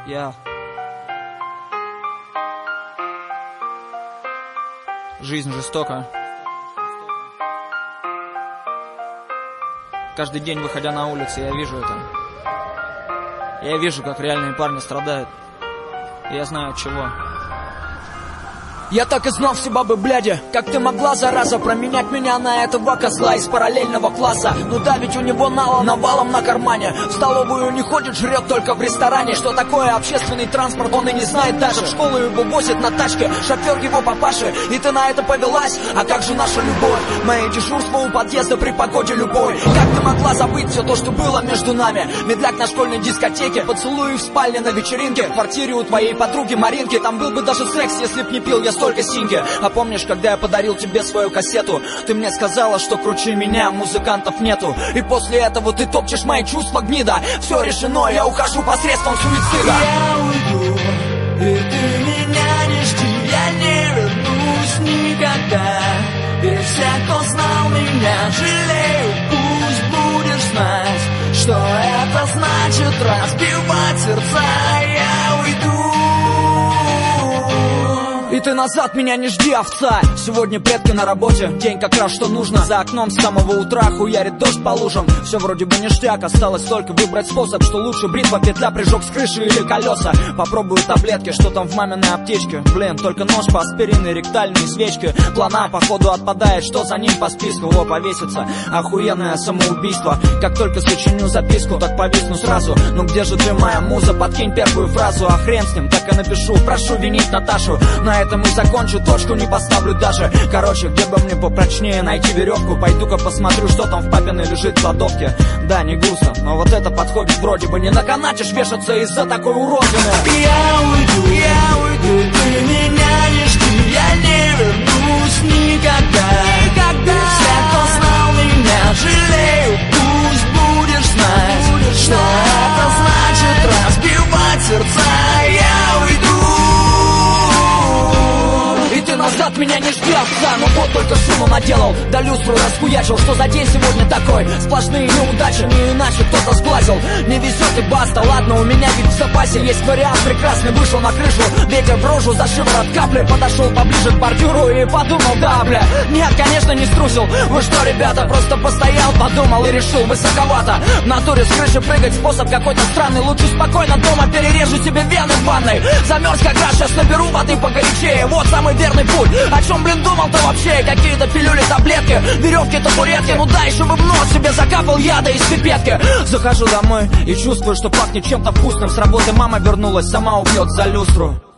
Я. Жизнь жестока. Каждый день, выходя на улицу, я вижу это. Я вижу, как реальные парни страдают. И я знаю от чего. Я так и знал, все бабы бляди. Как ты могла, зараза, променять меня на этого козла из параллельного класса? Ну да, ведь у него навалом на кармане. В столовую не ходит, жрет только в ресторане. Что такое общественный транспорт, он и не знает даже. В школу его возит на тачке шофер его папаши. И ты на это повелась? А как же наша любовь? Мои дежурства у подъезда при погоде любой. Как ты могла забыть все то, что было между нами? Медляк на школьной дискотеке, поцелуи в спальне на вечеринке, в квартире у твоей подруги Маринки. Там был бы даже секс, если б не пил я столько синьки. А помнишь, когда я подарил тебе свою кассету? Ты мне сказала, что круче меня музыкантов нету. И после этого ты топчешь мои чувства, гнида. Все решено, я ухожу посредством суицида. Я уйду, и ты меня не жди. Я не вернусь никогда. И все, кто знал меня, жалеют. Пусть будешь знать, что это значит разбивать сердца. Я уйду. И ты назад меня не жди, овца. Сегодня предки на работе, день как раз что нужно. За окном с самого утра хуярит дождь по лужам. Все вроде бы ништяк, осталось только выбрать способ. Что лучше, бритва, петля, прыжок с крыши или колеса. Попробую таблетки, что там в маминой аптечке. Блин, только нож, аспирин и ректальные свечки. Плана походу отпадает, что за ним по списку. О, повесится, охуенное самоубийство. Как только сочиню записку, так повисну сразу. Ну где же ты, моя муза, подкинь первую фразу. А хрен с ним, так и напишу, прошу винить Наташу. На этом и закончу, точку не поставлю даже. Короче, где бы мне попрочнее найти веревку? Пойду-ка посмотрю, что там в папиной лежит в кладовке. Да, не густо, но вот это подходит вроде бы. Не на канате ж вешаться из-за такой уродины. Я уйду, ты меня не жди. Я не вернусь никогда. И все, кто знал меня, жалеют. Пусть будешь знать, что это значит разбивать сердца. Я уйду. И ты назад меня не жди, овца. Ну вот только шуму наделал, да люстру расхуячил. Что за день сегодня такой? Сплошные неудачи, не иначе кто-то сглазил. Не везет и баста, ладно, у меня ведь в запасе есть вариант прекрасный. Вышел на крышу, ветер в рожу за шиворот капли. Подошел поближе к бордюру и подумал, да, бля. Нет, конечно, не струсил. Вы что, ребята, просто постоял, подумал и решил, высоковато. В натуре с крыши прыгать способ какой-то странный. Лучше спокойно дома перережу себе вены в ванной. Замерз как раз, сейчас наберу воды погорячее. Вот самый верный путь. О чем, блин, думал-то вообще? Какие-то пилюли, таблетки, веревки, табуретки. Ну да, еще бы в нос себе закапал яда из пипетки. Захожу домой и чувствую, что пахнет чем-то вкусным. С работы мама вернулась, сама убьет за люстру.